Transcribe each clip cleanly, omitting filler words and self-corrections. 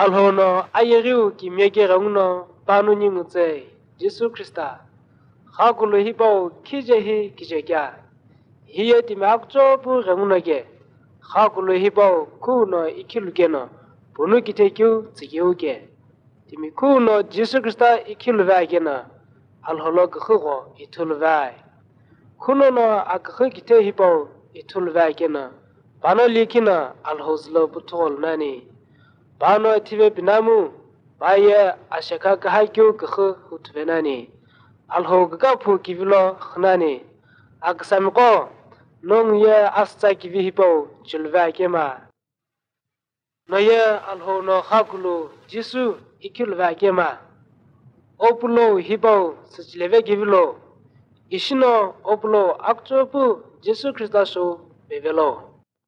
alhono ayeriu ki mege rangno panu nyingutse Jesu Christa khakulu hibo kijehi kijekya hiye timakcho bu rangnoge khakulu hibo kuno ikilugeno bunu kitekyu tsigyuge timikuno Jesu Christa ikiluvagena alholo gkhugo itulvai kuno no akhe kite hibo itulvagena bano likina alhozlo butol nani bano tibe binamu baya ashaka kahakyu gkhu hutvenani alho gkapu kivilo khnani aksamko nong ye asta kivi hibo chulvagema no ye alho no khakulu Jesu ikilvagema opulo hibo sichleve kivilo ishino opulo akchopu Jesu Christa so bevelo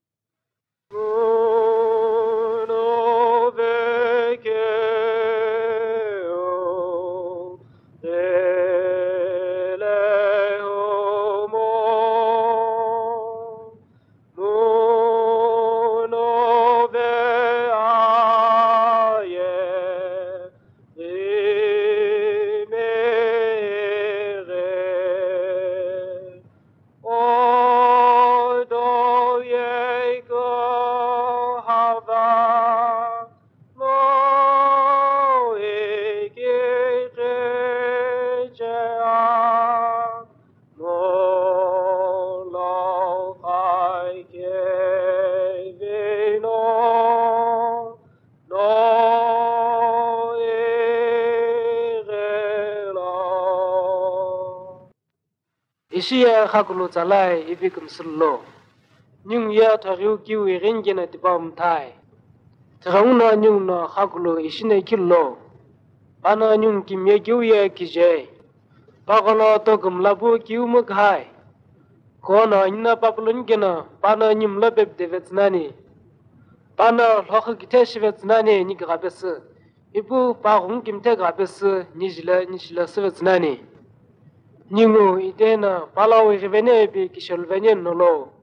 Ishiya khakulu tsalai ibikum silo nyung ya thariu kiwi ringena tibam thai thrauna nyung no khakulu ishine killo bana nyung kimye kiwi kije bagolo to gumlabu kiwmu khai kono inna papulun gena bana nyum labeb devetsnani bana lokh kiteshvetsnani ni grabes ibu bahung kimte grabes nijla svetsnani Ningu idena palawi revene bi kisholvenye nolo